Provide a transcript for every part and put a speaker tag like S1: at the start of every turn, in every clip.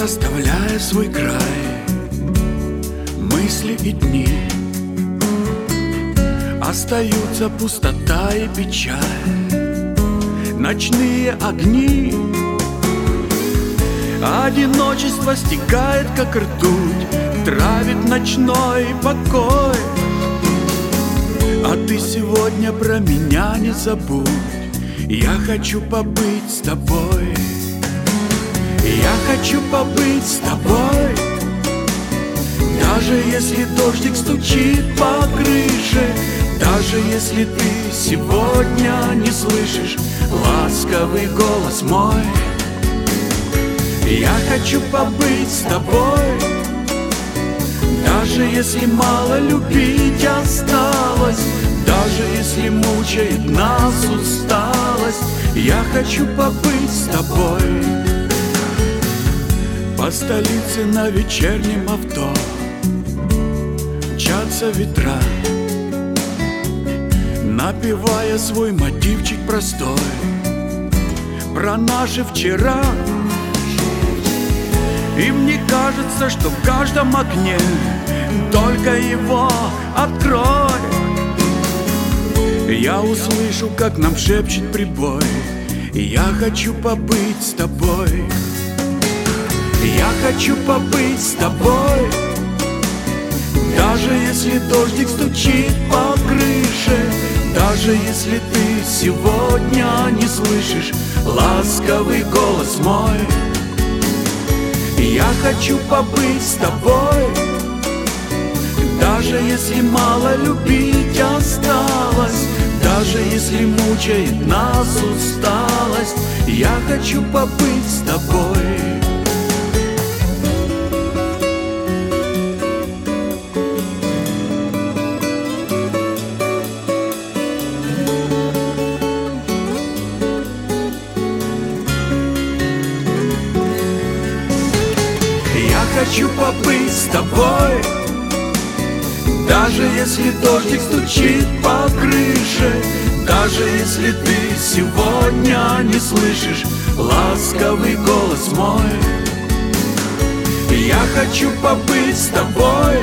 S1: оставляя свой край, мысли и дни, остаются пустота и печаль, ночные огни. Одиночество стекает, как ртуть, травит ночной покой. А ты сегодня про меня не забудь, я хочу побыть с тобой. Я хочу побыть с тобой, даже если дождик стучит по крыше, даже если ты сегодня не слышишь ласковый голос мой. Я хочу побыть с тобой, даже если мало любить осталось, даже если мучает нас усталость. Я хочу побыть с тобой. По столице на вечернем авто мчатся ветра, напевая свой мотивчик простой про наши вчера. И мне кажется, что в каждом окне только его открой. Я услышу, как нам шепчет прибой, я хочу побыть с тобой. Я хочу побыть с тобой, даже если дождик стучит по крыше, даже если ты сегодня не слышишь ласковый голос мой. Я хочу побыть с тобой, даже если мало любить осталось, даже если мучает нас усталость. Я хочу побыть с тобой. Хочу побыть с тобой, даже если дождик стучит по крыше, даже если ты сегодня не слышишь ласковый голос мой. Я хочу побыть с тобой,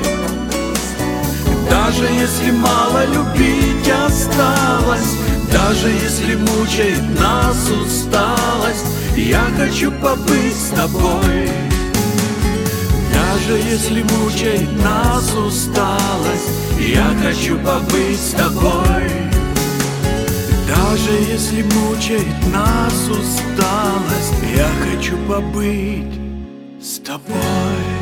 S1: даже если мало любить осталось, даже если мучает нас усталость. Я хочу побыть с тобой. Даже если мучает нас усталость, я хочу побыть с тобой. Даже если мучает нас усталость, я хочу побыть с тобой.